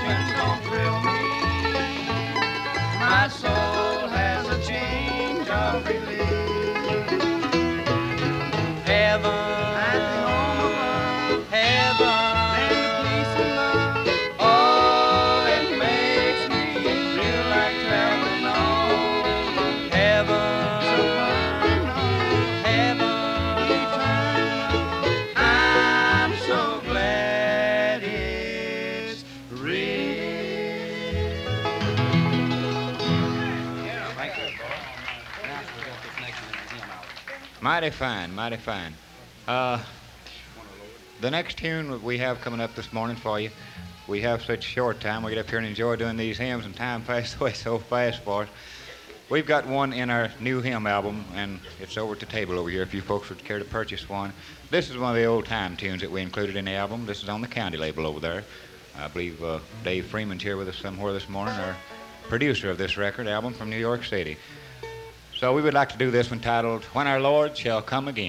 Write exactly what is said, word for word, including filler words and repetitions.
passions don't thrill me. My soul has a change of relief. Heaven, at the home of love, heaven, land of peace and love. Oh, it makes me feel like traveling on. Heaven, heaven, eternal. I'm so glad it's real. Thank you. Now we got this next one in hymn hour. Mighty fine, mighty fine. Uh, the next tune that we have coming up this morning for you, we have such a short time. We get up here and enjoy doing these hymns, and time passes away so fast for us. We've got one in our new hymn album, and it's over at the table over here if you folks would care to purchase one. This is one of the old-time tunes that we included in the album. This is on the county label over there. I believe uh, Dave Freeman's here with us somewhere this morning, our producer of this record album from New York City. So we would like to do this one titled, When Our Lord Shall Come Again.